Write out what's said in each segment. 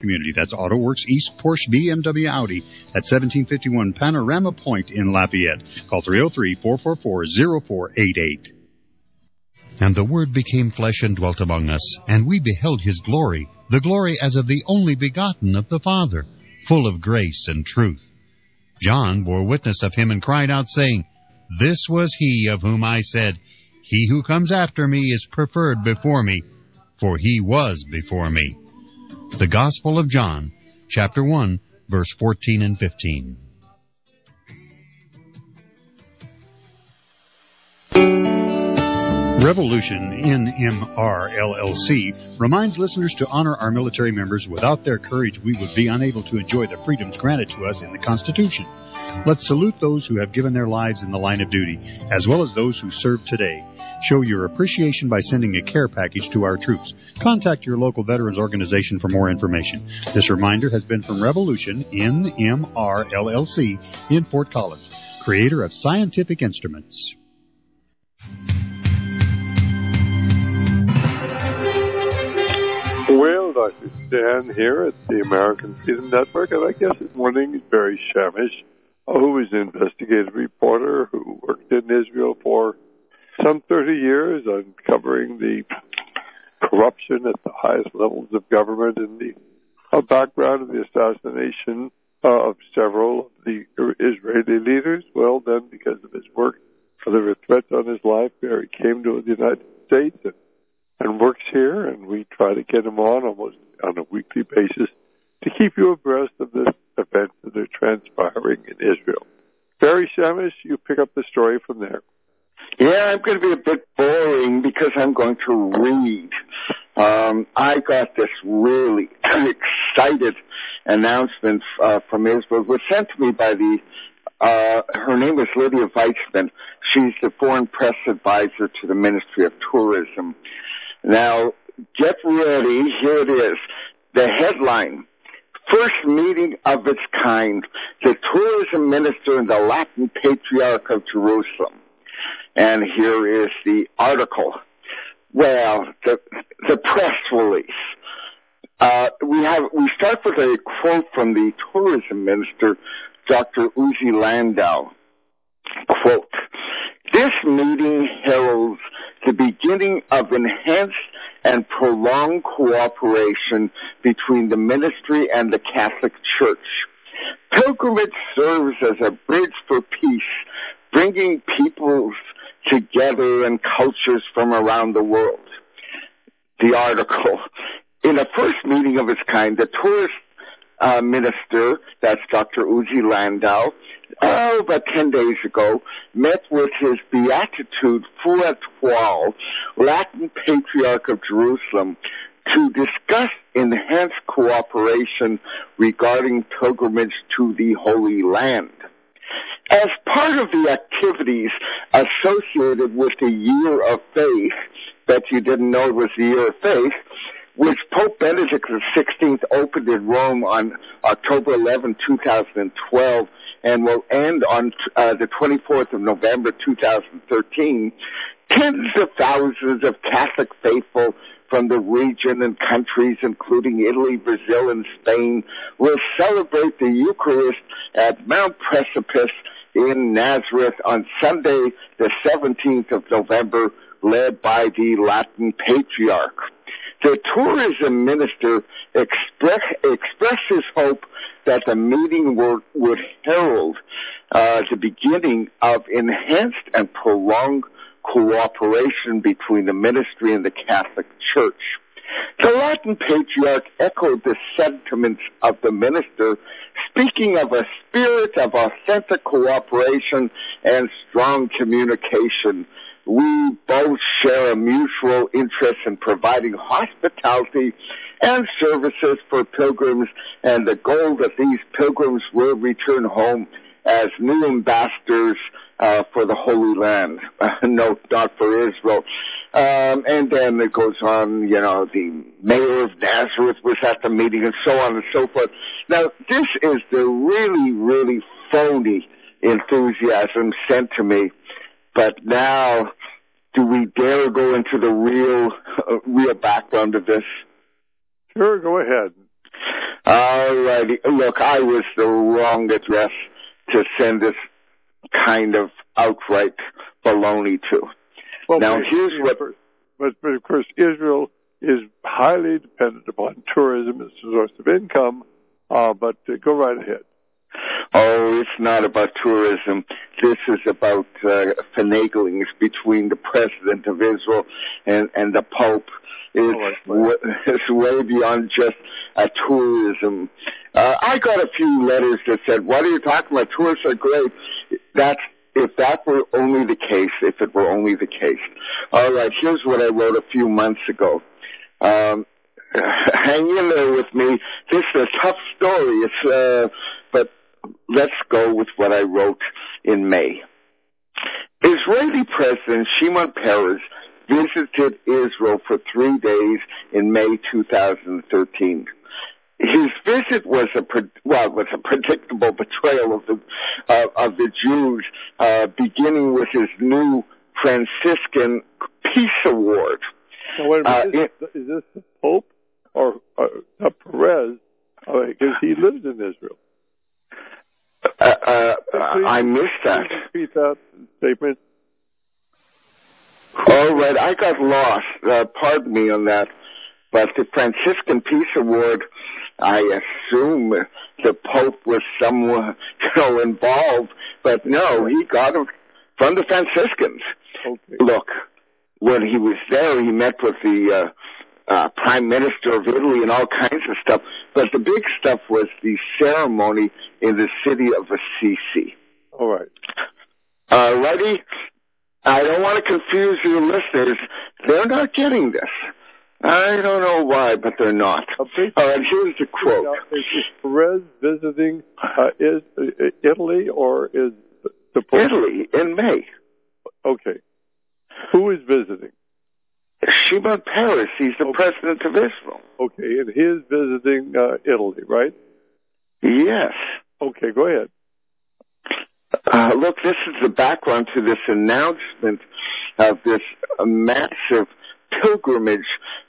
community. That's AutoWorks East Porsche BMW Audi at 1751 Panorama Point in Lafayette. Call 303-444-0488. And the Word became flesh and dwelt among us, and we beheld his glory, the glory as of the only begotten of the Father, full of grace and truth. John bore witness of him and cried out, saying, This was he of whom I said, He who comes after me is preferred before me, for he was before me. The Gospel of John, chapter 1, verse 14 and 15. Revolution NMR LLC reminds listeners to honor our military members. Without their courage, we would be unable to enjoy the freedoms granted to us in the Constitution. Let's salute those who have given their lives in the line of duty, as well as those who serve today. Show your appreciation by sending a care package to our troops. Contact your local veterans organization for more information. This reminder has been from Revolution NMR LLC in Fort Collins, creator of Scientific Instruments. Well, Dr. Stan here at the American Freedom Network, and I guess this morning is Barry Shamish, who is an investigative reporter who worked in Israel for some 30 years, uncovering the corruption at the highest levels of government and the background of the assassination of several of the Israeli leaders. Well, then, because of his work, there were threats on his life. Barry came to the United States and works here, and we try to get him on almost on a weekly basis to keep you abreast of the events that are transpiring in Israel. Barry Shamish, you pick up the story from there. Yeah, I'm going to be a bit boring because I'm going to read. I got this really excited announcement from Israel. It was sent to me by her name is Lydia Weitzman. She's the foreign press advisor to the Ministry of Tourism. Now, get ready. Here it is. The headline, first meeting of its kind, the tourism minister and the Latin Patriarch of Jerusalem. And here is the article. Well, the press release. We start with a quote from the tourism minister, Dr. Uzi Landau. Quote, this meeting heralds the beginning of enhanced and prolonged cooperation between the ministry and the Catholic Church. Pilgrimage serves as a bridge for peace, bringing peoples together and cultures from around the world. The article. In the first meeting of its kind, the tourist minister, that's Dr. Uzi Landau, about 10 days ago, met with his Beatitude Fouad Toual, Latin Patriarch of Jerusalem, to discuss enhanced cooperation regarding pilgrimage to the Holy Land. As part of the activities associated with the Year of Faith, bet you didn't know it was the Year of Faith, which Pope Benedict XVI opened in Rome on October 11, 2012, and will end on the 24th of November, 2013, tens of thousands of Catholic faithful from the region and countries, including Italy, Brazil, and Spain, will celebrate the Eucharist at Mount Precipice in Nazareth on Sunday, the 17th of November, led by the Latin Patriarch. The tourism minister expressed his hope that the meeting would herald the beginning of enhanced and prolonged cooperation between the ministry and the Catholic Church. The Latin Patriarch echoed the sentiments of the minister, speaking of a spirit of authentic cooperation and strong communication. We both share a mutual interest in providing hospitality and services for pilgrims, and the goal that these pilgrims will return home as new ambassadors for the Holy Land. No, not for Israel. And then it goes on, the mayor of Nazareth was at the meeting and so on and so forth. Now, this is the really, really phony enthusiasm sent to me. But now, do we dare go into the real background of this? Sure, go ahead. All righty. Look, I was the wrong address to send this kind of outright baloney to. Well, now, here's what... But of course, Israel is highly dependent upon tourism as a source of income, but go right ahead. Oh, it's not about tourism. This is about finaglings between the president of Israel and the Pope. It's way beyond just tourism. I got a few letters that said, what are you talking about? Tourists are great. If it were only the case. All right, here's what I wrote a few months ago. Hang in there with me. This is a tough story. But let's go with what I wrote in May. Israeli President Shimon Peres visited Israel for 3 days in May 2013. His visit was a predictable betrayal of the Jews, beginning with his new Franciscan Peace Award. Now, wait a minute. Is this the Pope or Peres? Because he lives in Israel. I missed that. Repeat that statement. All right, I got lost. Pardon me on that. But the Franciscan Peace Award, I assume the Pope was somewhat, involved. But no, he got it from the Franciscans. Okay. Look, when he was there, he met with the Prime Minister of Italy and all kinds of stuff. But the big stuff was the ceremony in the city of Assisi. All right. Ready? I don't want to confuse your listeners. They're not getting this. I don't know why, but they're not. All right, here's the quote. Now, is Peres visiting Italy or is the Pope? Italy, in May. Okay. Who is visiting? Shimon Peres. He's the president of Israel. Okay, and he is visiting Italy, right? Yes. Okay, go ahead. Look, this is the background to this announcement of this massive pilgrimage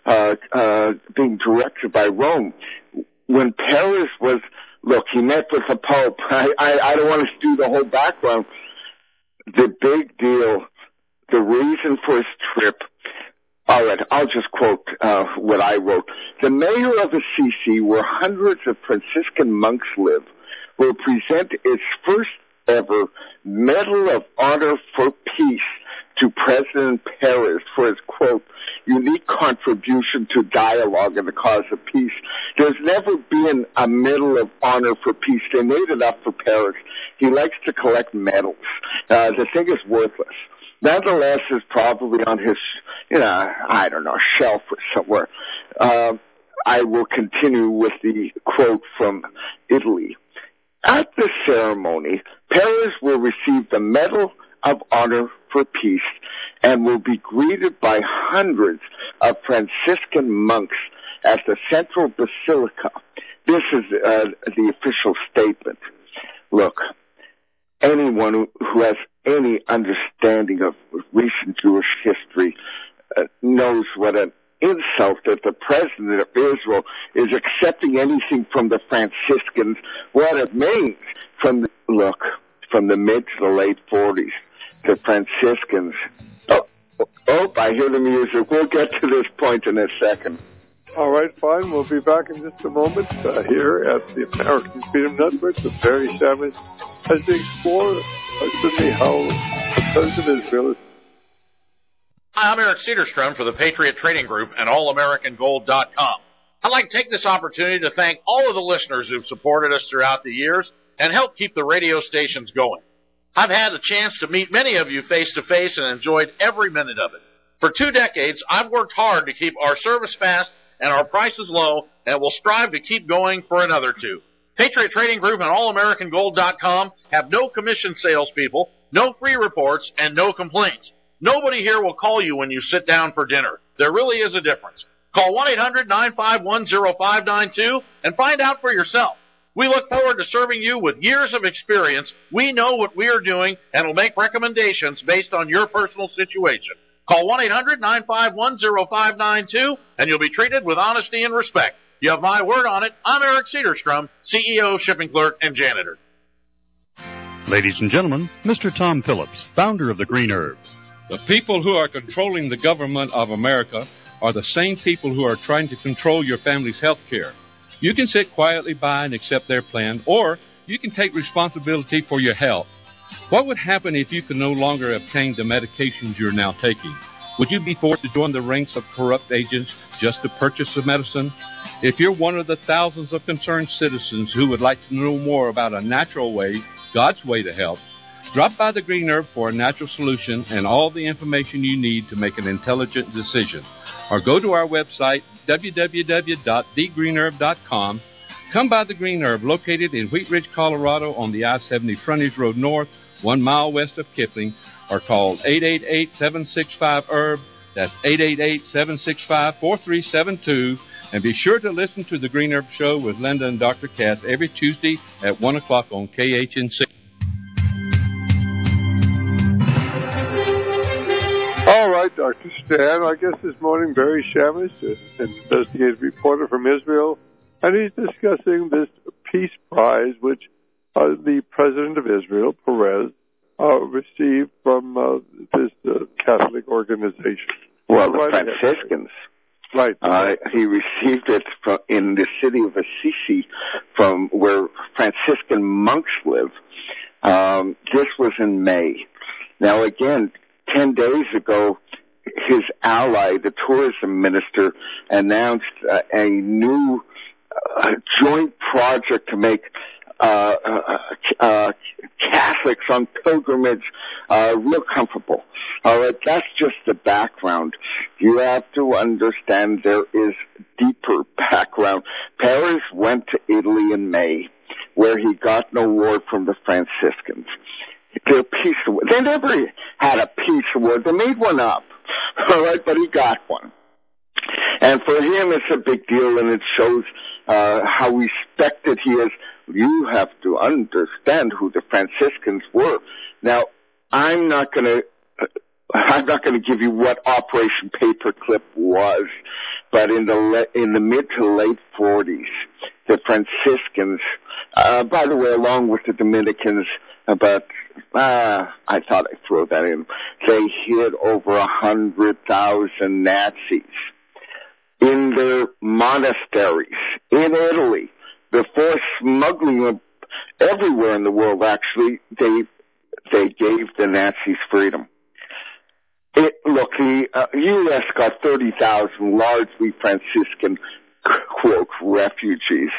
being directed by Rome. When Peres was, he met with the Pope. I don't want to do the whole background. The big deal, the reason for his trip. All right, I'll just quote what I wrote. The mayor of Assisi, where hundreds of Franciscan monks live, will present its first ever Medal of Honor for Peace to President Peres for his, quote, unique contribution to dialogue and the cause of peace. There's never been a Medal of Honor for Peace. They made it up for Peres. He likes to collect medals. The thing is worthless. Nonetheless, it's probably on his, shelf or somewhere. I will continue with the quote from Italy. At the ceremony, Peres will receive the Medal of Honor for Peace and will be greeted by hundreds of Franciscan monks at the Central Basilica. This is the official statement. Look, anyone who has any understanding of recent Jewish history knows what an insult that the president of Israel is accepting anything from the Franciscans, what it means from the mid to the late 40s. The Franciscans. I hear the music. We'll get to this point in a second. All right, fine. We'll be back in just a moment here at the American Freedom Network with Barry Savage as they explore certainly how the President of Israel is. Hi, I'm Eric Cedarstrom for the Patriot Trading Group and AllAmericanGold.com. I'd like to take this opportunity to thank all of the listeners who've supported us throughout the years and helped keep the radio stations going. I've had a chance to meet many of you face-to-face and enjoyed every minute of it. For 2 decades, I've worked hard to keep our service fast and our prices low, and will strive to keep going for another 2. Patriot Trading Group and AllAmericanGold.com have no commission salespeople, no free reports, and no complaints. Nobody here will call you when you sit down for dinner. There really is a difference. Call 1-800-951-0592 and find out for yourself. We look forward to serving you with years of experience. We know what we are doing and will make recommendations based on your personal situation. Call 1-800-951-0592 and you'll be treated with honesty and respect. You have my word on it. I'm Eric Cedarstrom, CEO, shipping clerk, and janitor. Ladies and gentlemen, Mr. Tom Phillips, founder of the Green Herb. The people who are controlling the government of America are the same people who are trying to control your family's health care. You can sit quietly by and accept their plan, or you can take responsibility for your health. What would happen if you could no longer obtain the medications you're now taking? Would you be forced to join the ranks of corrupt agents just to purchase the medicine? If you're one of the thousands of concerned citizens who would like to know more about a natural way, God's way to help, drop by the Green Herb for a natural solution and all the information you need to make an intelligent decision. Or go to our website, www.thegreenherb.com. Come by the Green Herb, located in Wheat Ridge, Colorado, on the I-70 Frontage Road North, 1 mile west of Kipling, or call 888-765-HERB. That's 888-765-4372. And be sure to listen to the Green Herb Show with Linda and Dr. Cass every Tuesday at 1 o'clock on KHNC. All right, Dr. Stan, I guess this morning Barry Shamish, an investigative reporter from Israel, and he's discussing this Peace Prize, which the president of Israel, Perez, received from this Catholic organization. Well, the Franciscans. Right. He received it in the city of Assisi, from where Franciscan monks live. This was in May. Now, again, 10 days ago, his ally, the tourism minister, announced a new joint project to make Catholics on pilgrimage real comfortable. All right, that's just the background. You have to understand there is deeper background. Perez went to Italy in May, where he got an award from the Franciscans. Their peace award. They never had a peace award. They made one up. All right, but he got one. And for him, it's a big deal, and it shows how respected he is. You have to understand who the Franciscans were. Now, I'm not going to give you what Operation Paperclip was, but in the mid to late 40s, the Franciscans, by the way, along with the Dominicans, but I thought I'd throw that in. They hid over 100,000 Nazis in their monasteries in Italy before smuggling them everywhere in the world. Actually, they gave the Nazis freedom. Look, the U.S. got 30,000 largely Franciscan, quote, refugees.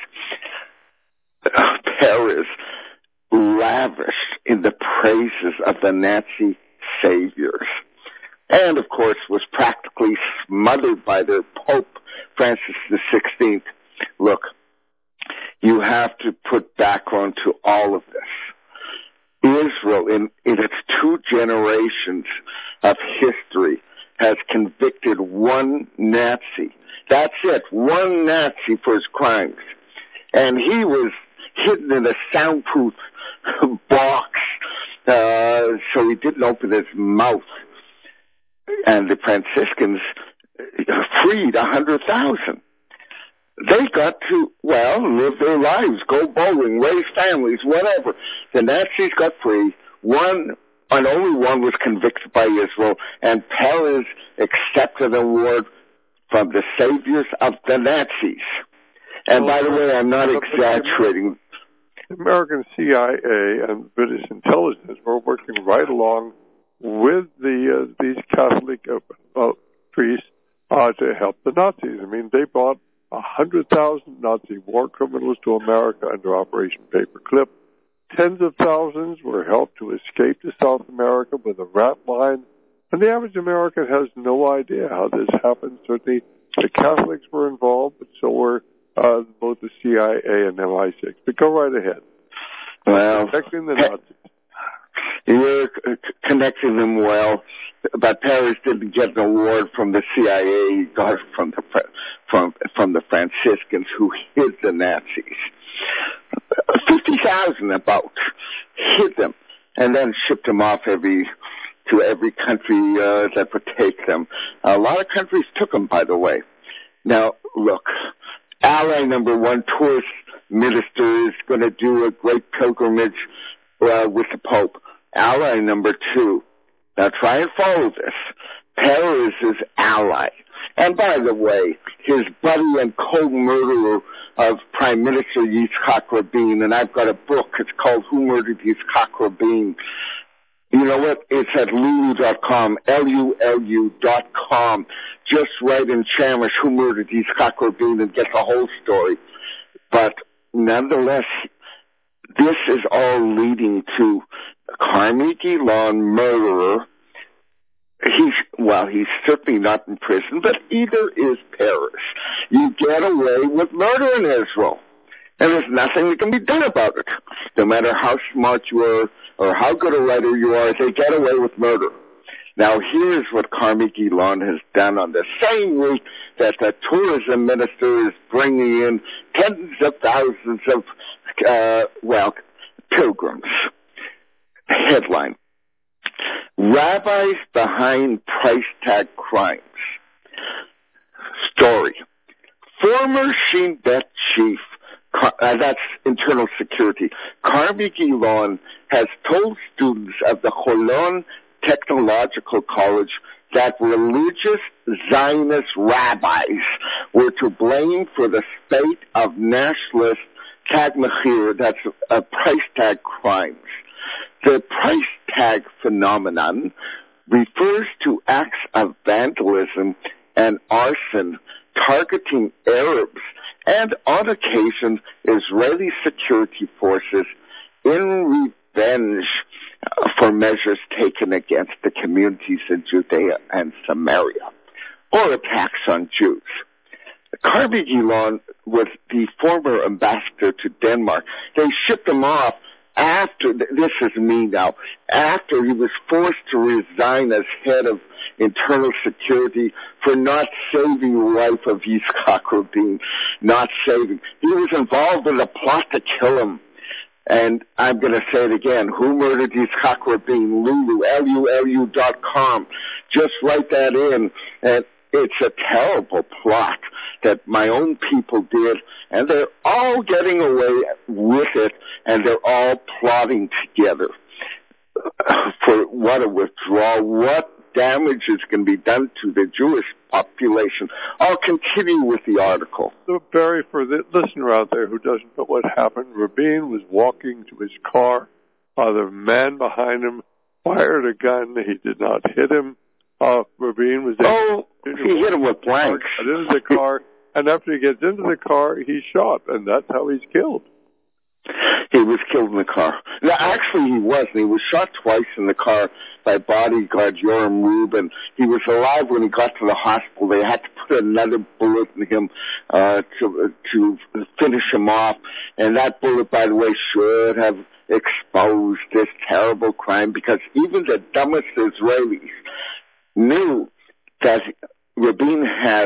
Paris lavished in the praises of the Nazi saviors, and of course was practically smothered by their Pope Francis XVI. Look, you have to put background to all of this. Israel, in its 2 generations of history, has convicted one Nazi. That's it, one Nazi for his crimes. And he was hidden in a soundproof box, so he didn't open his mouth. And the Franciscans freed 100,000. They got to, live their lives, go bowling, raise families, whatever. The Nazis got free. One and only one was convicted by Israel, and Perez accepted an award from the saviors of the Nazis. And by the way, I'm not exaggerating. The American CIA and British intelligence were working right along with these Catholic priests to help the Nazis. I mean, they brought 100,000 Nazi war criminals to America under Operation Paperclip. Tens of thousands were helped to escape to South America with a rat line. And the average American has no idea how this happened. Certainly, the Catholics were involved, but so were both the CIA and MI6. But go right ahead. Well, protecting the Nazis. You're connecting them well, but Perez didn't get an award from the CIA. He got it from the Franciscans who hid the Nazis. 50,000 about hid them, and then shipped them off to every country that would take them. A lot of countries took them, by the way. Now, look, Ally number 1, tourist minister, is going to do a great pilgrimage with the Pope. Ally number 2. Now try and follow this. Paris is ally. And by the way, his buddy and co-murderer of Prime Minister Yitzhak Rabin, and I've got a book, it's called Who Murdered Yitzhak Rabin. You know what? It's at lulu.com, LULU.com. Just write in Chamish, Who Murdered Yitzhak Rabin, and get the whole story. But nonetheless, this is all leading to Carnegie Lawn murderer. He's certainly not in prison, but either is Paris. You get away with murder in Israel, and there's nothing that can be done about it. No matter how smart you are or how good a writer you are, they get away with murder. Now, here's what Carnegie Lawn has done on the same week that the tourism minister is bringing in tens of thousands of, pilgrims. Headline: Rabbis behind price tag crimes. Story: Former Shin Bet chief, that's internal security, Carnegie Lawn, has told students of the Holon Technological College that religious Zionist rabbis were to blame for the spate of nationalist Tag Mahir, that's price tag crimes. The price tag phenomenon refers to acts of vandalism and arson targeting Arabs and, on occasion, Israeli security forces in revenge for measures taken against the communities in Judea and Samaria, or attacks on Jews. Carnegie Lawn was the former ambassador to Denmark. They shipped him off after, this is me now, after he was forced to resign as head of internal security for not saving the wife of Yitzhak Rabin, not saving. He was involved in a plot to kill him. And I'm going to say it again. Who murdered Yitzhak Rabin? Lulu, LULU.com. Just write that in. And it's a terrible plot that my own people did, and they're all getting away with it, and they're all plotting together for what a withdrawal, what damages can be done to the Jewish population. I'll continue with the article. So, Barry, for the listener out there who doesn't know what happened, Rabin was walking to his car. The man behind him fired a gun. He did not hit him. Rabin was he hit him with blanks. Got into the car, and after he gets into the car, he's shot, and that's how he's killed. He was killed in the car. No, actually, he wasn't. He was shot twice in the car by bodyguard Yoram Rubin. He was alive when he got to the hospital. They had to put another bullet in him to finish him off. And that bullet, by the way, should have exposed this terrible crime, because even the dumbest Israelis knew that Rabin had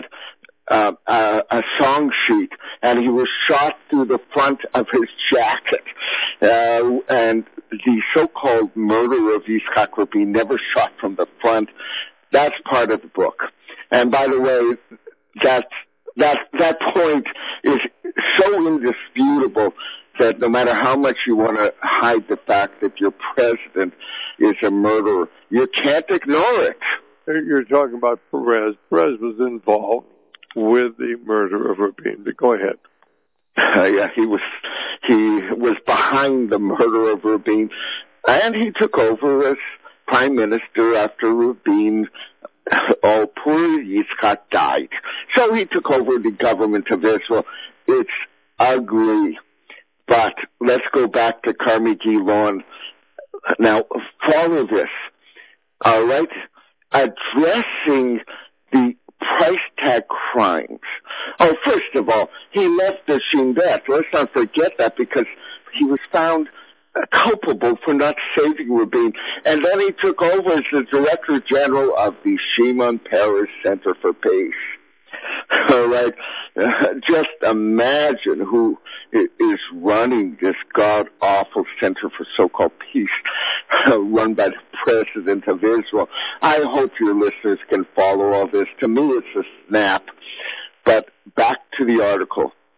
a song sheet, and he was shot through the front of his jacket. And the so-called murder of Yitzhak Rabin never shot from the front. That's part of the book. And by the way, that point is so indisputable that no matter how much you want to hide the fact that your president is a murderer, you can't ignore it. You're talking about Perez. Perez was involved with the murder of Rabin. But go ahead. Yeah, he was behind the murder of Rabin, and he took over as prime minister after Rabin. Poor Yitzhak died, so he took over the government of Israel. It's ugly, but let's go back to Carnegie Lawn. Now, follow this, all right? Addressing the price tag crimes. Oh, first of all, he left the Shin Bet. Let's not forget that, because he was found culpable for not saving Rabin. And then he took over as the Director General of the Shimon Peres Center for Peace. All right. Just imagine who is running this god-awful Center for So-Called Peace, run by the President of Israel. I hope your listeners can follow all this. To me, it's a snap. But back to the article.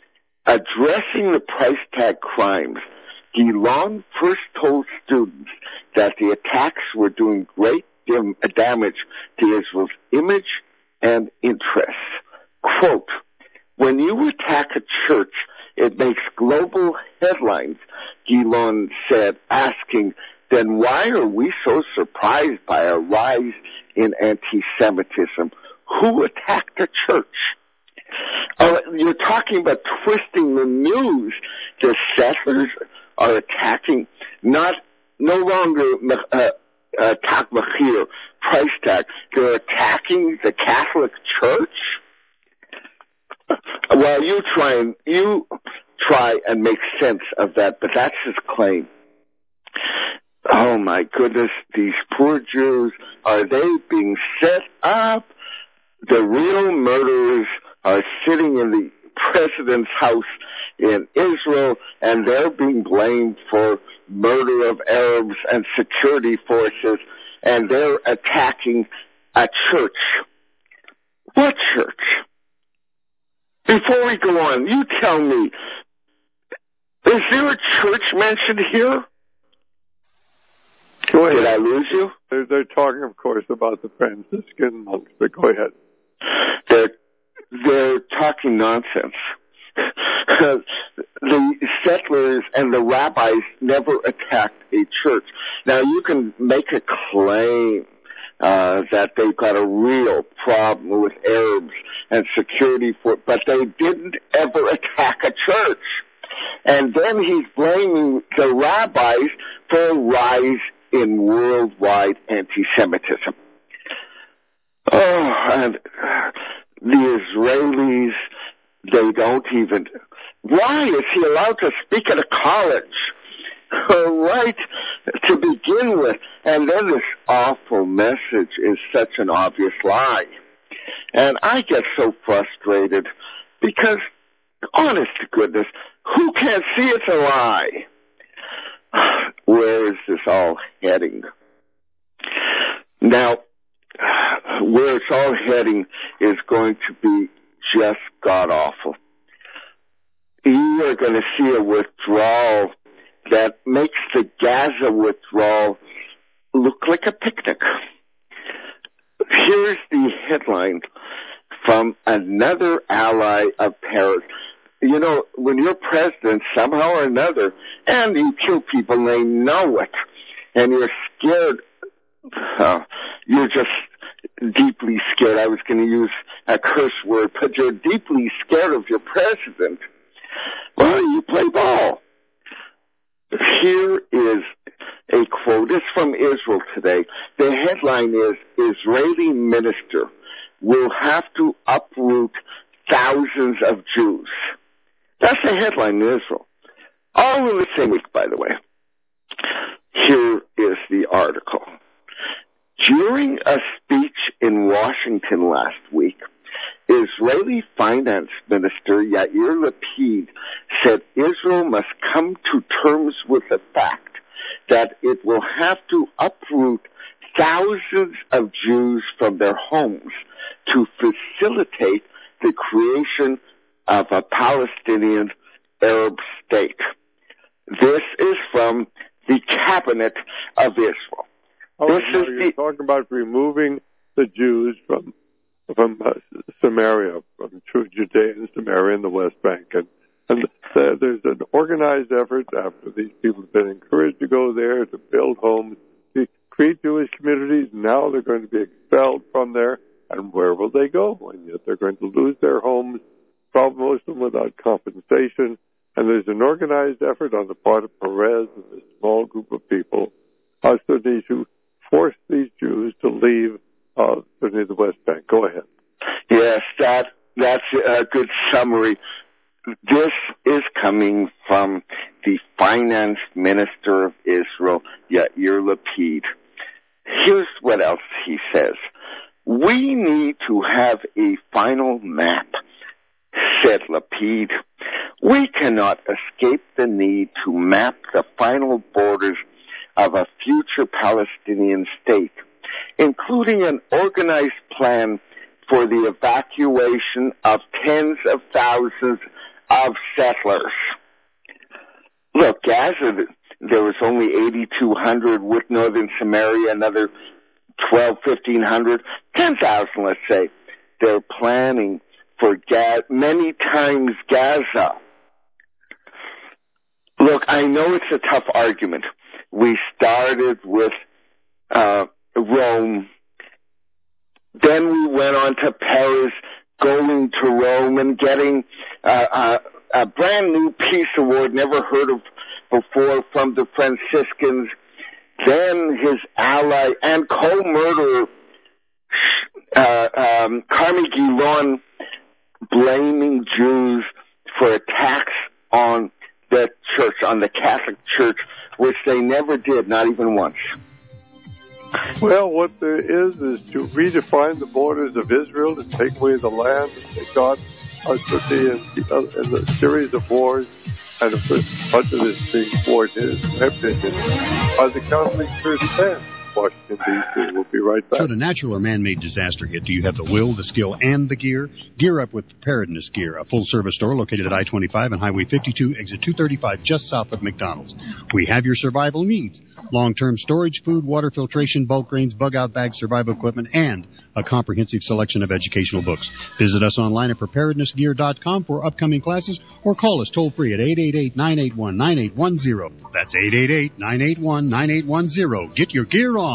Addressing the price tag crimes, Gilon first told students that the attacks were doing great damage to Israel's image and interests. Quote, when you attack a church, it makes global headlines, Gilon said, asking, then why are we so surprised by a rise in anti-Semitism? Who attacked a church? You're talking about twisting the news. The settlers are attacking, no longer Tag Machir, price tag. They're attacking the Catholic Church. Well, you try and make sense of that, but that's his claim. Oh my goodness, these poor Jews, are they being set up? The real murderers are sitting in the president's house in Israel, and they're being blamed for murder of Arabs and security forces, and they're attacking a church. What church? Before we go on, you tell me, is there a church mentioned here? Go ahead. Did I lose you? They're talking, of course, about the Franciscan monks, but go ahead. They're talking nonsense. The settlers and the rabbis never attacked a church. Now, you can make a claim that they've got a real problem with Arabs and security but they didn't ever attack a church. And then he's blaming the rabbis for a rise in worldwide anti-Semitism. Oh, and the Israelis, they don't even... Why is he allowed to speak at a college? Right, to begin with. And then this awful message is such an obvious lie. And I get so frustrated because, honest to goodness, who can't see it's a lie? Where is this all heading? Now, where it's all heading is going to be just god-awful. You are going to see a withdrawal that makes the Gaza withdrawal look like a picnic. Here's the headline from another ally of Paris. You know, when you're president, somehow or another, and you kill people and they know it, and you're scared, you're just deeply scared. I was going to use a curse word, but you're deeply scared of your president. Well, you play ball. Here is a quote. It's from Israel Today. The headline is, Israeli minister will have to uproot thousands of Jews. That's the headline in Israel. All in the same week, by the way. Here is the article. During a speech in Washington last week, Israeli Finance Minister Yair Lapid said Israel must come to terms with the fact that it will have to uproot thousands of Jews from their homes to facilitate the creation of a Palestinian Arab state. This is from the cabinet of Israel. You're talking about removing the Jews from Samaria, from Judea and Samaria and the West Bank. And there's an organized effort after these people have been encouraged to go there to build homes, to create Jewish communities. Now they're going to be expelled from there. And where will they go? And yet they're going to lose their homes, probably most of them without compensation. And there's an organized effort on the part of Perez and this small group of people, Sunnis, who force these Jews to leave certainly the West Bank. Go ahead. Yes, that's a good summary. This is coming from the finance minister of Israel, Yair Lapid. Here's what else he says. We need to have a final map, said Lapid. We cannot escape the need to map the final borders of a future Palestinian state, including an organized plan for the evacuation of tens of thousands of settlers. Look, Gaza, there was only 8,200, with northern Samaria another 1,500, 10,000, let's say. They're planning for many times Gaza. Look, I know it's a tough argument. We started with Rome. Then we went on to Paris, going to Rome and getting a brand new peace award never heard of before from the Franciscans. Then his ally and co-murderer, Carmi Gilon, blaming Jews for attacks on the church, on the Catholic Church, which they never did, not even once. Well, what there is to redefine the borders of Israel, to take away the land that they got ultimately in the series of wars, and of course much of this being coordinated, in my opinion, by the Catholic Church and Washington, D.C. We'll be right back. Should a natural or man-made disaster hit, do you have the will, the skill, and the gear? Gear up with Preparedness Gear, a full-service store located at I-25 and Highway 52, exit 235, just south of McDonald's. We have your survival needs. Long-term storage, food, water filtration, bulk grains, bug-out bags, survival equipment, and a comprehensive selection of educational books. Visit us online at preparednessgear.com for upcoming classes, or call us toll-free at 888-981-9810. That's 888-981-9810. Get your gear on.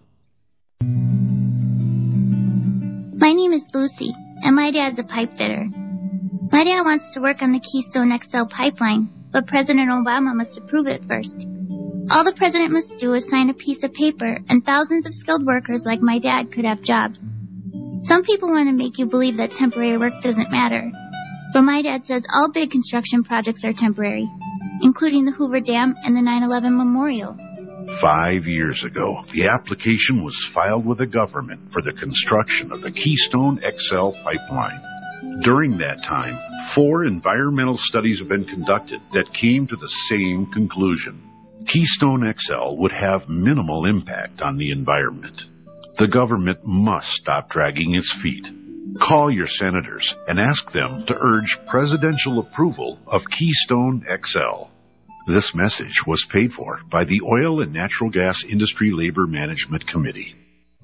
My name is Lucy, and my dad's a pipe fitter. My dad wants to work on the Keystone XL pipeline, but President Obama must approve it first. All the president must do is sign a piece of paper, and thousands of skilled workers like my dad could have jobs. Some people want to make you believe that temporary work doesn't matter, but my dad says all big construction projects are temporary, including the Hoover Dam and the 9/11 Memorial. 5 years ago, the application was filed with the government for the construction of the Keystone XL pipeline. During that time, 4 environmental studies have been conducted that came to the same conclusion. Keystone XL would have minimal impact on the environment. The government must stop dragging its feet. Call your senators and ask them to urge presidential approval of Keystone XL. This message was paid for by the Oil and Natural Gas Industry Labor Management Committee.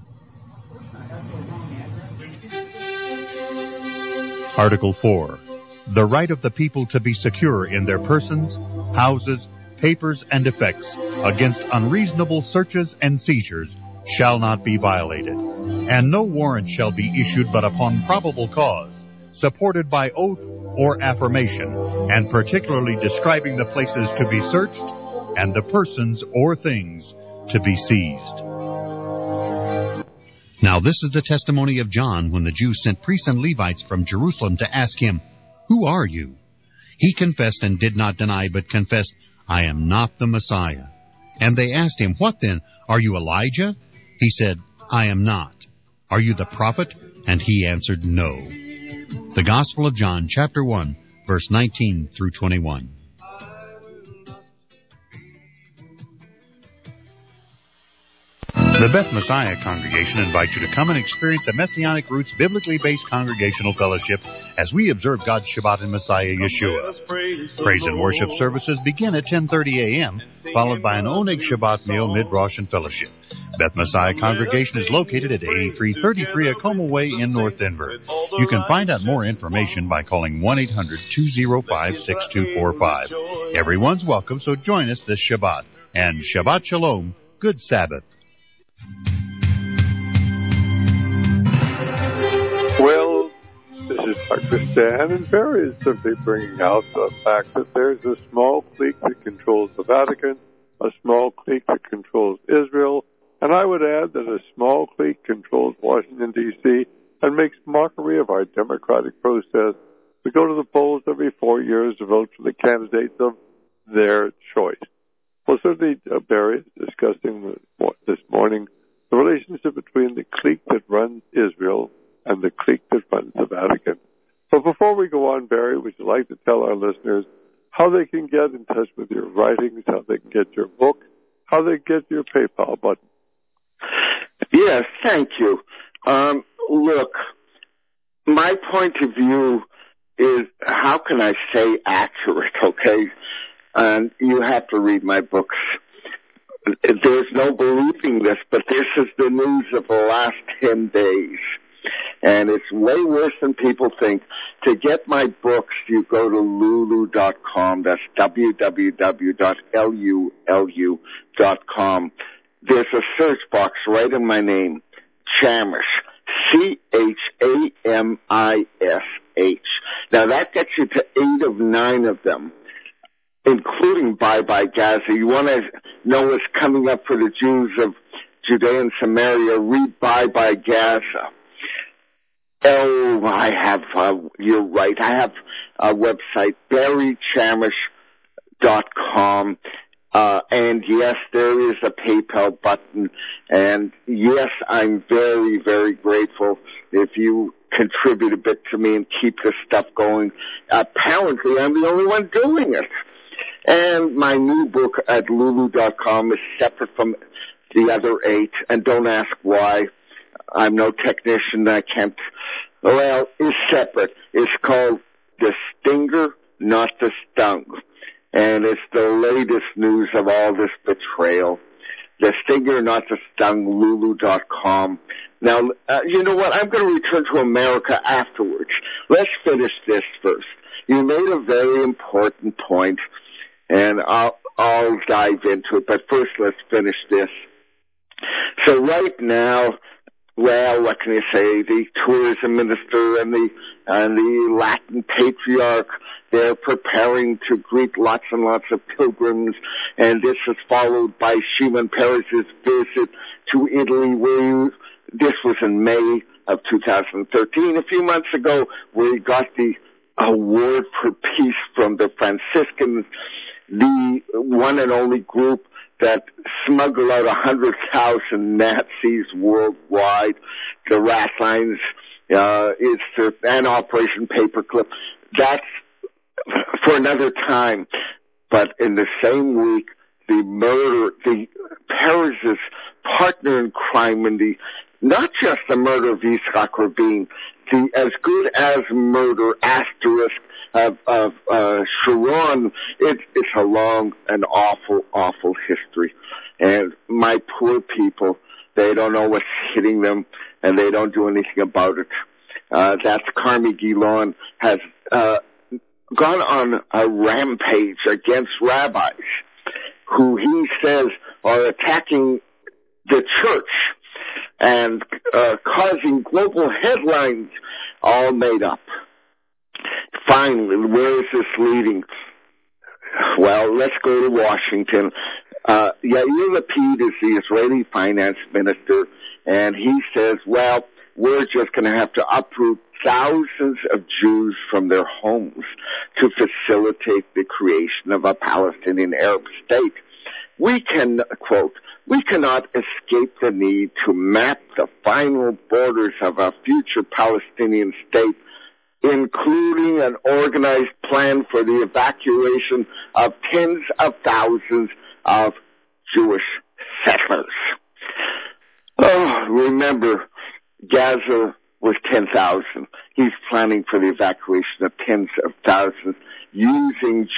Article 4. The right of the people to be secure in their persons, houses, papers, and effects against unreasonable searches and seizures shall not be violated, and no warrant shall be issued but upon probable cause, supported by oath or affirmation, and particularly describing the places to be searched and the persons or things to be seized. Now this is the testimony of John when the Jews sent priests and Levites from Jerusalem to ask him, "Who are you?" He confessed and did not deny, but confessed, "I am not the Messiah." And they asked him, "What then? Are you Elijah?" He said, "I am not." "Are you the prophet?" And he answered, "No." The Gospel of John, chapter 1, verse 19 through 21. The Beth Messiah Congregation invites you to come and experience a Messianic Roots biblically based congregational fellowship as we observe God's Shabbat in Messiah Yeshua. Praise and worship services begin at 10:30 a.m., followed by an Oneg Shabbat meal mid-Rosh and fellowship. Beth Messiah Congregation is located at 8333 Acoma Way in North Denver. You can find out more information by calling 1-800-205-6245. Everyone's welcome, so join us this Shabbat. And Shabbat Shalom, good Sabbath. Well, this is Dr. Stan, and Barry is simply bringing out the fact that there's a small clique that controls the Vatican, a small clique that controls Israel, and I would add that a small clique controls Washington, D.C., and makes mockery of our democratic process to go to the polls every 4 years to vote for the candidates of their choice. Well, certainly Barry is discussing this morning the relationship between the clique that runs Israel and the clique that runs the Vatican. But before we go on, Barry, would you like to tell our listeners how they can get in touch with your writings, how they can get your book, how they can get your PayPal button? Yes, thank you. Look, my point of view is, how can I say accurate, okay? And you have to read my books. There's no believing this, but this is the news of the last 10 days. And it's way worse than people think. To get my books, you go to lulu.com. That's www.lulu.com. There's a search box right in my name, Chamish, Chamish. Now that gets you to 8 of 9 of them, including Bye Bye Gaza. You want to know what's coming up for the Jews of Judea and Samaria, read Bye Bye Gaza. Oh, I have, you're right, I have a website, barrychamish.com. And yes, there is a PayPal button. And yes, I'm very, very grateful if you contribute a bit to me and keep this stuff going. Apparently, I'm the only one doing it. And my new book at lulu.com is separate from the other 8. And don't ask why. I'm no technician. I can't. Well, it's separate. It's called The Stinger, Not the Stung. And it's the latest news of all this betrayal. The Stinger, Not the Stung, lulu.com. Now, you know what? I'm going to return to America afterwards. Let's finish this first. You made a very important point, and I'll dive into it. But first, let's finish this. So right now, well, what can you say? The tourism minister and the Latin patriarch, they're preparing to greet lots and lots of pilgrims, and this is followed by Shimon Peres's visit to Italy, this was in May of 2013, a few months ago, where he got the award for peace from the Franciscans, the one and only group that smuggled out 100,000 Nazis worldwide. The Ratlines, and Operation Paperclip. That's for another time. But in the same week, the Peres's partner in crime in not just the murder of Yitzhak Rabin, the as good as murder asterisk of Sharon, it's a long and awful, awful history. And my poor people, they don't know what's hitting them, and they don't do anything about it. That's Carmi Gilon has gone on a rampage against rabbis who he says are attacking the church and causing global headlines, all made up. Finally, where is this leading? Well, let's go to Washington. Yair Lapid is the Israeli finance minister, and he says, well, we're just going to have to uproot thousands of Jews from their homes to facilitate the creation of a Palestinian Arab state. We can, quote, we cannot escape the need to map the final borders of a future Palestinian state, including an organized plan for the evacuation of tens of thousands of Jewish settlers. Oh, remember, Gaza was 10,000. He's planning for the evacuation of tens of thousands using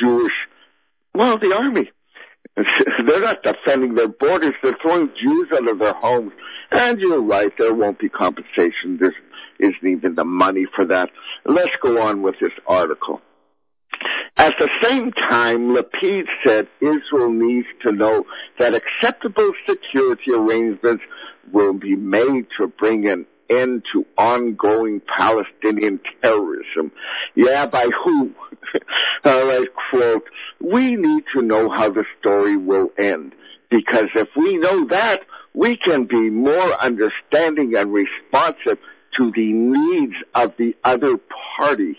the army. They're not defending their borders. They're throwing Jews out of their homes. And you're right, there won't be compensation. There isn't even the money for that. Let's go on with this article. At the same time, Lapid said Israel needs to know that acceptable security arrangements will be made to bring an end to ongoing Palestinian terrorism. Yeah, by who? I quote, we need to know how the story will end, because if we know that, we can be more understanding and responsive to the needs of the other party.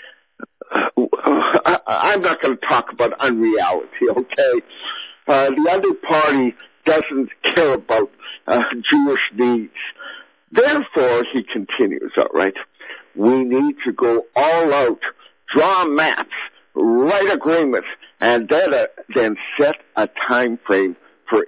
I'm not going to talk about unreality, okay? The other party doesn't care about Jewish needs. Therefore, he continues, all right, we need to go all out, draw maps, write agreements, and then set a time frame for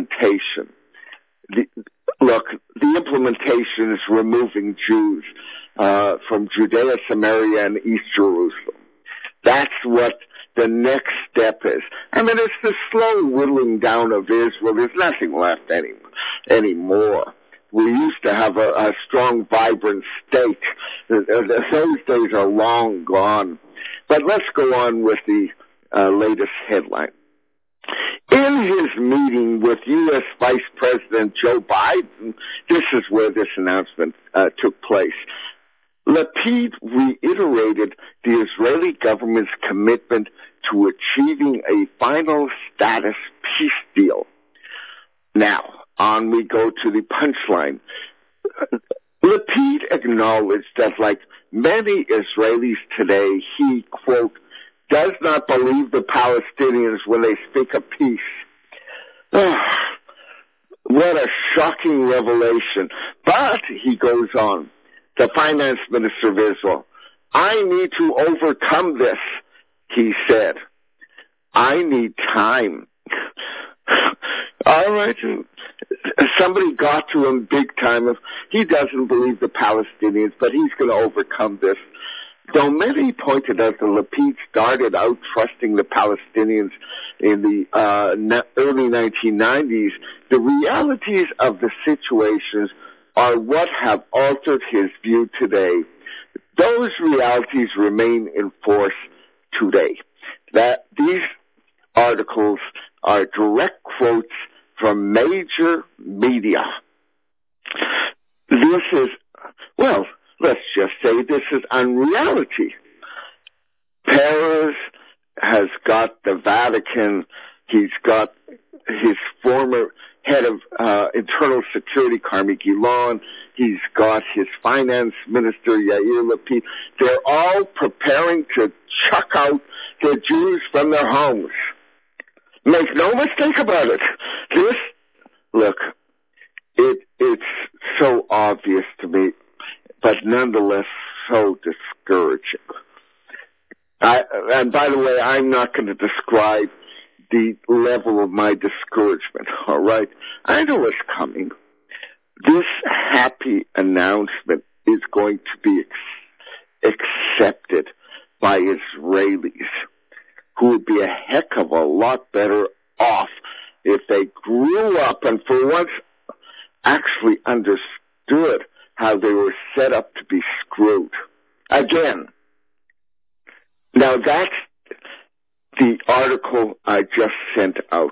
implementation. The implementation is removing Jews. from Judea, Samaria, and East Jerusalem. That's what the next step is. I mean, it's the slow whittling down of Israel. There's nothing left anymore. We used to have a strong, vibrant state. Those days are long gone. But let's go on with the latest headline. In his meeting with U.S. Vice President Joe Biden, this is where this announcement took place, Lapid reiterated the Israeli government's commitment to achieving a final status peace deal. Now, on we go to the punchline. Lapid acknowledged that, like many Israelis today, he, quote, does not believe the Palestinians when they speak of peace. What a shocking revelation. But, he goes on, the finance minister of Israel, I need to overcome this, he said. I need time. All right. Somebody got to him big time. He doesn't believe the Palestinians, but he's going to overcome this. Though many pointed out that Lapid started out trusting the Palestinians in the early 1990s, the realities of the situations are what have altered his view today. Those realities remain in force today. That these articles are direct quotes from major media. This is, well, let's just say this is unreality. Peres has got the Vatican. He's got his former head of internal security, Carmi Gilon. He's got his finance minister, Yair Lapid. They're all preparing to chuck out the Jews from their homes. Make no mistake about it. It's so obvious to me, but nonetheless so discouraging. And by the way, I'm not going to describe the level of my discouragement, all right? I know it's coming. This happy announcement is going to be accepted by Israelis, who would be a heck of a lot better off if they grew up and for once actually understood how they were set up to be screwed. Again, now that's the article I just sent out.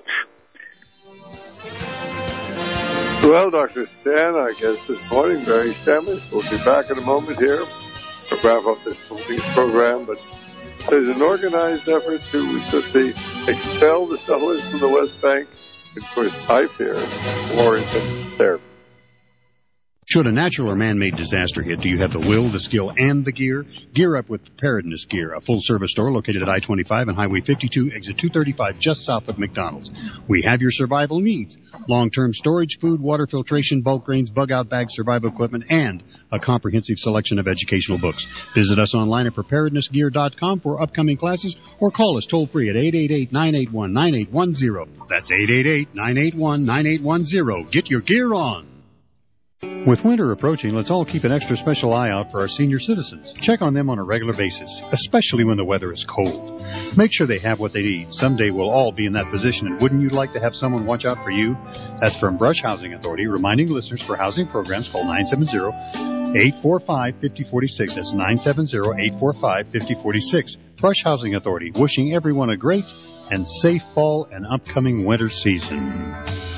Well, Dr. Stan, I guess this morning, Barry Sanders, we'll be back in a moment here to wrap up this morning's program, but there's an organized effort to expel the settlers from the West Bank. Of course, I fear war is there. Should a natural or man-made disaster hit, do you have the will, the skill, and the gear? Gear up with Preparedness Gear, a full-service store located at I-25 and Highway 52, exit 235, just south of McDonald's. We have your survival needs. Long-term storage, food, water filtration, bulk grains, bug-out bags, survival equipment, and a comprehensive selection of educational books. Visit us online at preparednessgear.com for upcoming classes or call us toll-free at 888-981-9810. That's 888-981-9810. Get your gear on. With winter approaching, let's all keep an extra special eye out for our senior citizens. Check on them on a regular basis, especially when the weather is cold. Make sure they have what they need. Someday we'll all be in that position, and wouldn't you like to have someone watch out for you? That's from Brush Housing Authority, reminding listeners for housing programs, call 970-845-5046. That's 970-845-5046. Brush Housing Authority, wishing everyone a great and safe fall and upcoming winter season.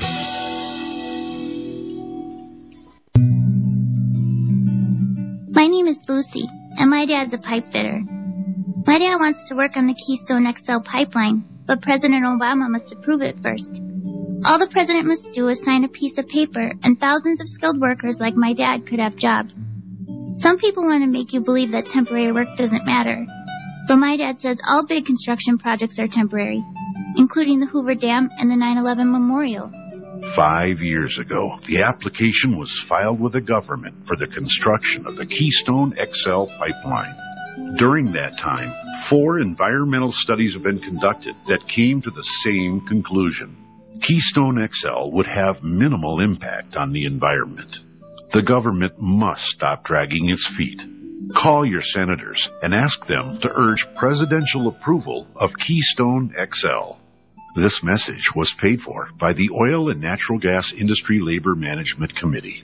My name is Lucy, and my dad's a pipe fitter. My dad wants to work on the Keystone XL pipeline, but President Obama must approve it first. All the president must do is sign a piece of paper, and thousands of skilled workers like my dad could have jobs. Some people want to make you believe that temporary work doesn't matter, but my dad says all big construction projects are temporary, including the Hoover Dam and the 9/11 Memorial. 5 years ago, the application was filed with the government for the construction of the Keystone XL pipeline. During that time, 4 environmental studies have been conducted that came to the same conclusion. Keystone XL would have minimal impact on the environment. The government must stop dragging its feet. Call your senators and ask them to urge presidential approval of Keystone XL. This message was paid for by the Oil and Natural Gas Industry Labor Management Committee.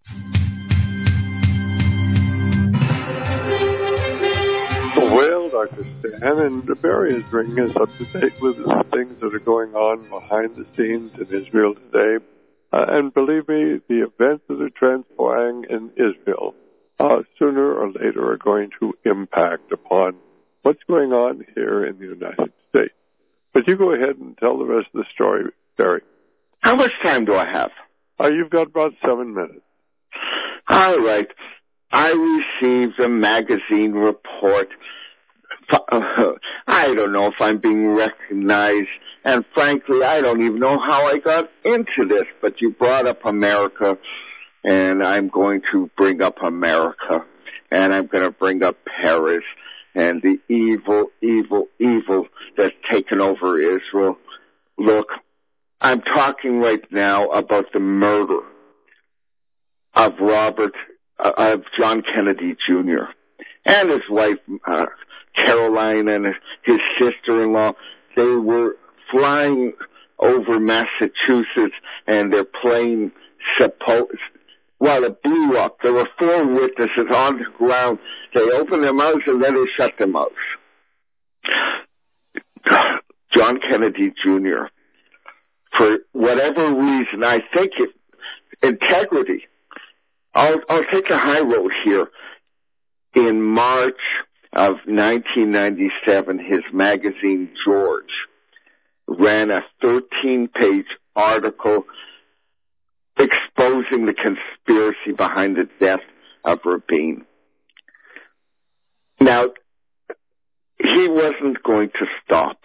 Well, Dr. Stan, and Barry is bringing us up to date with the things that are going on behind the scenes in Israel today. And believe me, the events that are transpiring in Israel sooner or later are going to impact upon what's going on here in the United States. But you go ahead and tell the rest of the story, Barry. How much time do I have? You've got about 7 minutes. All right. I received a magazine report. I don't know if I'm being recognized, and frankly, I don't even know how I got into this, but you brought up America, and I'm going to bring up America, and I'm going to bring up Paris and the evil that's taken over Israel. Look, I'm talking right now about the murder of John Kennedy Jr. and his wife, Caroline, and his sister-in-law. They were flying over Massachusetts, and their plane it blew up. There were 4 witnesses on the ground. They opened their mouths, and then they shut their mouths. John Kennedy Jr., for whatever reason, I think integrity. I'll take a high road here. In March of 1997, his magazine, George, ran a 13-page article exposing the conspiracy behind the death of Rabin. Now, he wasn't going to stop.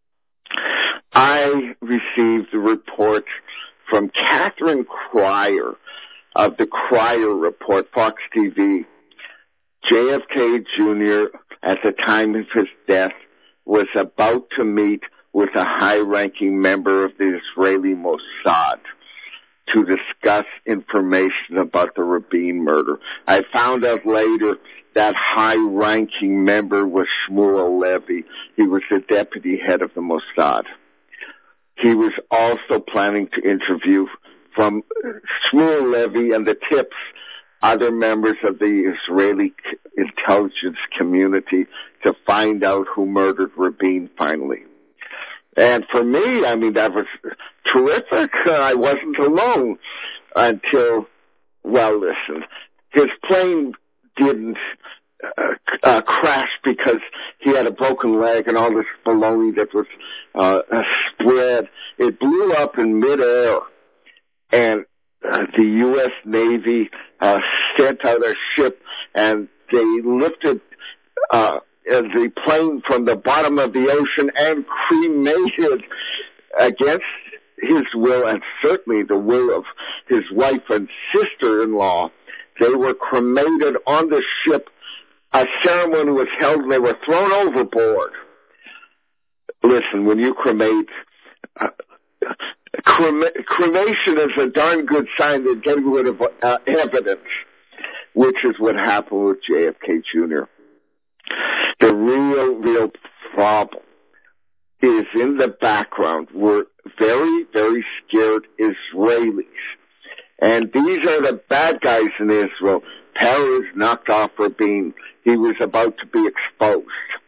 I received a report from Catherine Cryer of the Cryer Report, Fox TV. JFK Jr., at the time of his death, was about to meet with a high-ranking member of the Israeli Mossad to discuss information about the Rabin murder. I found out later that high-ranking member was Shmuel Levy. He was the deputy head of the Mossad. He was also planning to interview from Shmuel Levy and the tips other members of the Israeli intelligence community to find out who murdered Rabin finally. And for me, that was terrific. I wasn't alone until, listen, his plane didn't crash because he had a broken leg and all this baloney that was spread. It blew up in midair, and the U.S. Navy sent out a ship, and they lifted the plane from the bottom of the ocean and cremated, against his will and certainly the will of his wife and sister-in-law. They were cremated on the ship. A ceremony was held, and they were thrown overboard. Listen, when you cremate, cremation is a darn good sign that getting rid of evidence, which is what happened with JFK Jr. The real problem is in the background. We're very, very scared Israelis. And these are the bad guys in Israel. Peres knocked off Rabin. He was about to be exposed.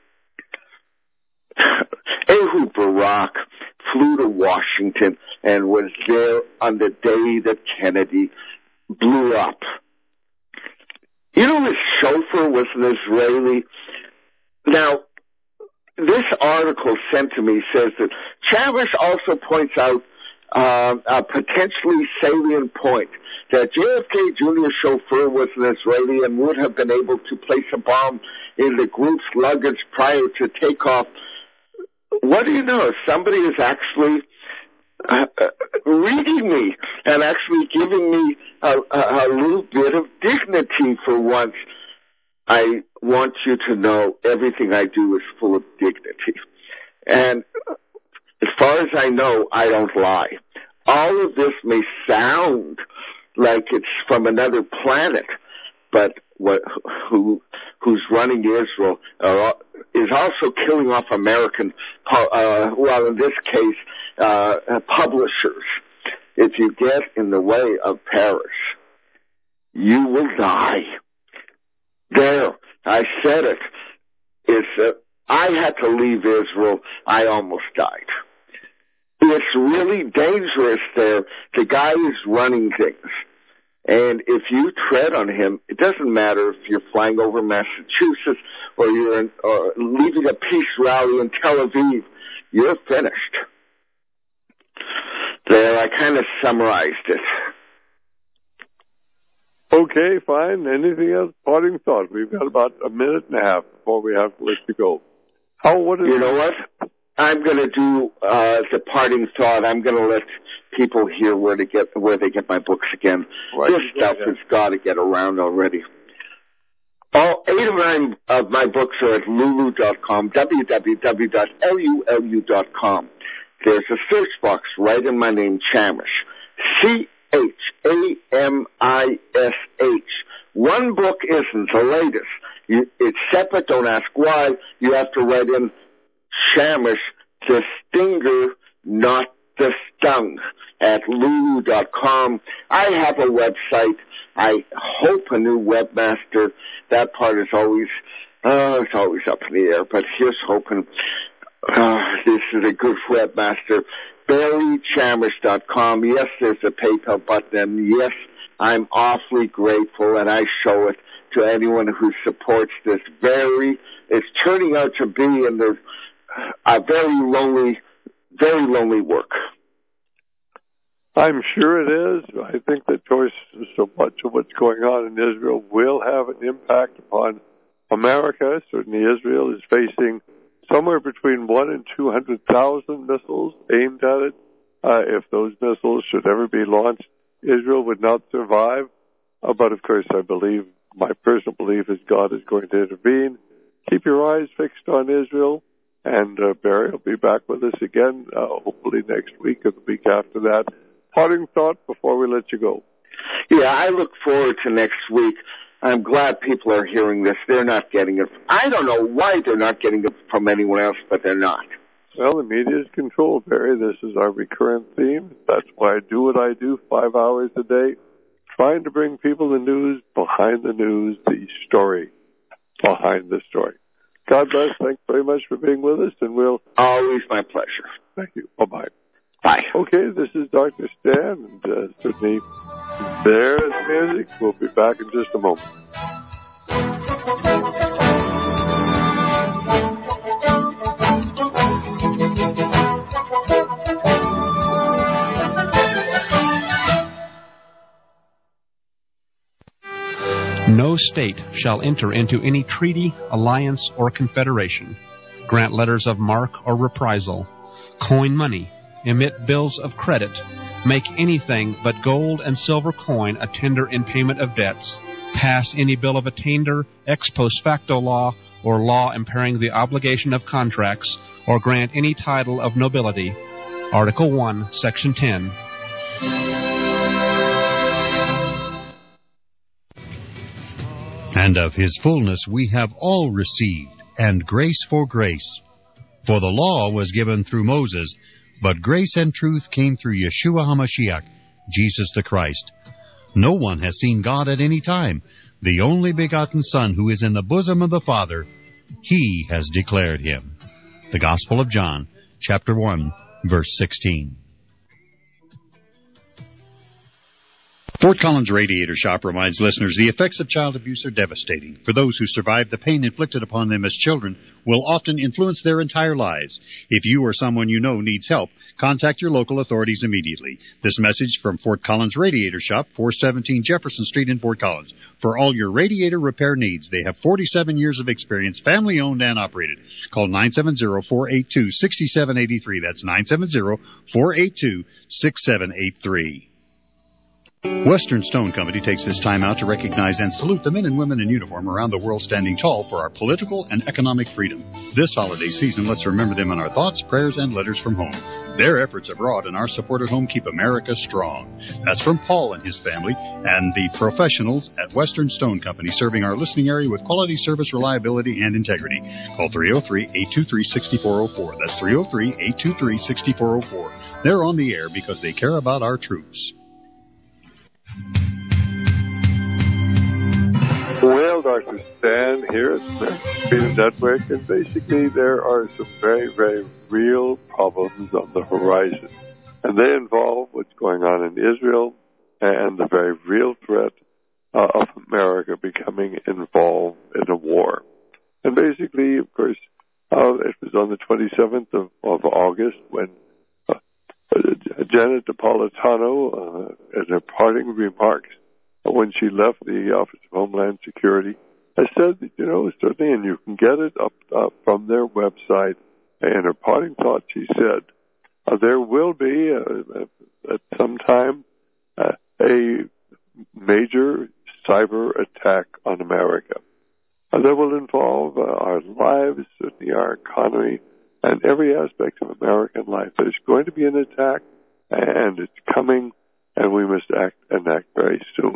Ehud Barak flew to Washington and was there on the day that Kennedy blew up. His chauffeur was an Israeli. Now, this article sent to me says that Chavish also points out a potentially salient point, that JFK Jr.'s chauffeur was an Israeli and would have been able to place a bomb in the group's luggage prior to takeoff. What do you know? Somebody is actually reading me and actually giving me a little bit of dignity for once. I want you to know everything I do is full of dignity. And as far as I know, I don't lie. All of this may sound like it's from another planet, but who's running Israel is also killing off American, well, in this case, publishers. If you get in the way of Paris, you will die. There, I said it. I had to leave Israel. I almost died. It's really dangerous there. The guy is running things. And if you tread on him, it doesn't matter if you're flying over Massachusetts or you're leaving a peace rally in Tel Aviv. You're finished. There, I kind of summarized it. Okay, fine. Anything else? Parting thought. We've got about a minute and a half before we have to let you go. You know what? I'm going to do the parting thought. I'm going to let people hear where they get my books again. Right. This stuff has got to get around already. All 8 of my books are at lulu.com, www.lulu.com. There's a search box right in my name, Chamish. Chamish. One book isn't the latest. It's separate. Don't ask why. You have to write in Chamish, the stinger, not the stung, at lulu.com. I have a website. I hope a new webmaster. That part is always, it's always up in the air, but here's hoping. This is a good webmaster. BarryChamish.com. Yes, there's a PayPal button. Yes, I'm awfully grateful, and I show it to anyone who supports this. It's turning out to be a very lonely work. I'm sure it is. I think that so much of what's going on in Israel will have an impact upon America. Certainly Israel is facing somewhere between 100,000 and 200,000 missiles aimed at it. If those missiles should ever be launched, Israel would not survive. But of course, my personal belief is God is going to intervene. Keep your eyes fixed on Israel. And Barry will be back with us again, hopefully next week or the week after that. Parting thought before we let you go. Yeah, I look forward to next week. I'm glad people are hearing this. They're not getting it. I don't know why they're not getting it from anyone else, but they're not. Well, the media is controlled, Barry. This is our recurrent theme. That's why I do what I do 5 hours a day, trying to bring people the news behind the news, the story behind the story. God bless. Thanks very much for being with us, and we'll... Always my pleasure. Thank you. Bye-bye. Bye. Okay, this is Dr. Stan, and certainly there's music. We'll be back in just a moment. No state shall enter into any treaty, alliance, or confederation, grant letters of marque or reprisal, coin money, emit bills of credit, make anything but gold and silver coin a tender in payment of debts, pass any bill of attainder, ex post facto law, or law impairing the obligation of contracts, or grant any title of nobility. Article 1, Section 10. And of his fullness we have all received, and grace for grace. For the law was given through Moses, but grace and truth came through Yeshua HaMashiach, Jesus the Christ. No one has seen God at any time. The only begotten Son, who is in the bosom of the Father, He has declared Him. The Gospel of John, chapter 1, verse 16. Fort Collins Radiator Shop reminds listeners the effects of child abuse are devastating. For those who survive, the pain inflicted upon them as children will often influence their entire lives. If you or someone you know needs help, contact your local authorities immediately. This message from Fort Collins Radiator Shop, 417 Jefferson Street in Fort Collins. For all your radiator repair needs, they have 47 years of experience, family owned and operated. Call 970-482-6783. That's 970-482-6783. Western Stone Company takes this time out to recognize and salute the men and women in uniform around the world standing tall for our political and economic freedom. This holiday season, let's remember them in our thoughts, prayers, and letters from home. Their efforts abroad and our support at home keep America strong. That's from Paul and his family and the professionals at Western Stone Company, serving our listening area with quality service, reliability, and integrity. Call 303-823-6404. That's 303-823-6404. They're on the air because they care about our troops. Well, Dr. Stan here at the Freedom Network, and basically there are some very, very real problems on the horizon. And they involve what's going on in Israel and the very real threat of America becoming involved in a war. And basically, of course, it was on the 27th of August when Janet Napolitano, in her parting remarks, when she left the Office of Homeland Security, I said, certainly, and you can get it up from their website. In her parting thought, she said, there will be, at some time, a major cyber attack on America. That will involve our lives, certainly our economy, and every aspect of American life. There's going to be an attack, and it's coming, and we must act very soon.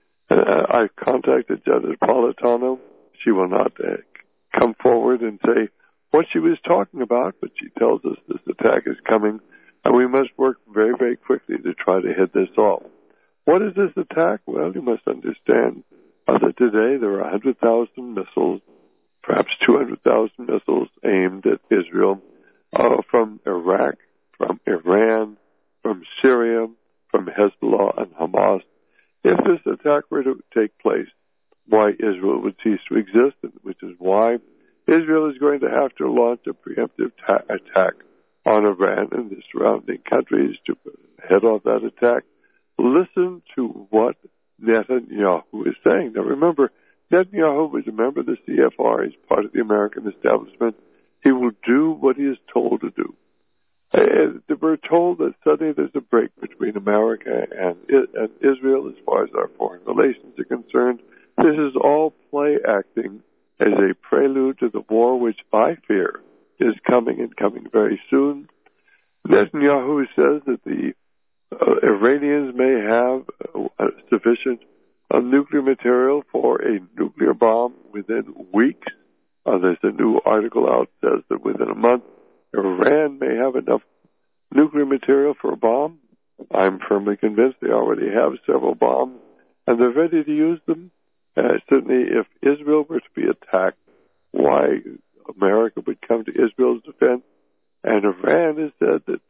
I contacted Janet Napolitano. She will not come forward and say what she was talking about, but she tells us this attack is coming, and we must work very, very quickly to try to head this off. What is this attack? Well, you must understand that today there are 100,000 missiles, perhaps 200,000 missiles aimed at Israel from Iraq, from Iran, from Syria, from Hezbollah and Hamas. If this attack were to take place, why Israel would cease to exist, which is why Israel is going to have to launch a preemptive attack on Iran and the surrounding countries to head off that attack. Listen to what Netanyahu is saying. Now remember, Netanyahu was a member of the CFR. He's part of the American establishment. He will do what he is told to do. We're told that suddenly there's a break between America and Israel as far as our foreign relations are concerned. This is all play acting as a prelude to the war, which I fear is coming and coming very soon. Netanyahu says that the Iranians may have sufficient nuclear material for a nuclear bomb within weeks. There's a new article out that says that within a month, Iran may have enough nuclear material for a bomb. I'm firmly convinced they already have several bombs, and they're ready to use them. Certainly, if Israel were to be attacked, why America would come to Israel's defense. And Iran has said that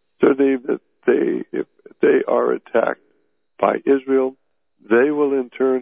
if they are attacked by Israel, they will in turn